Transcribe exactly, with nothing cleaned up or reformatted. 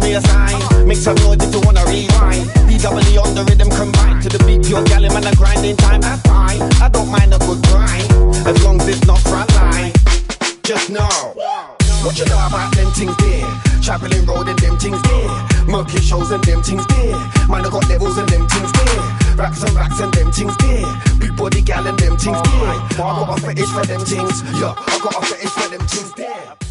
reassign. Make some noise if you wanna rewind. D W on the rhythm combined. To the beat, pure galley man, a grinding time, that's fine. I don't mind a good grind, as long as it's not front line. Just know what you know about them things there. Traveling road and them things there. Murky shows and them things there. Man, I got levels and them things there. Racks and racks and them things there. Big body gal and them things there. I got a fetish for them things. Yeah, I got a fetish for them things there.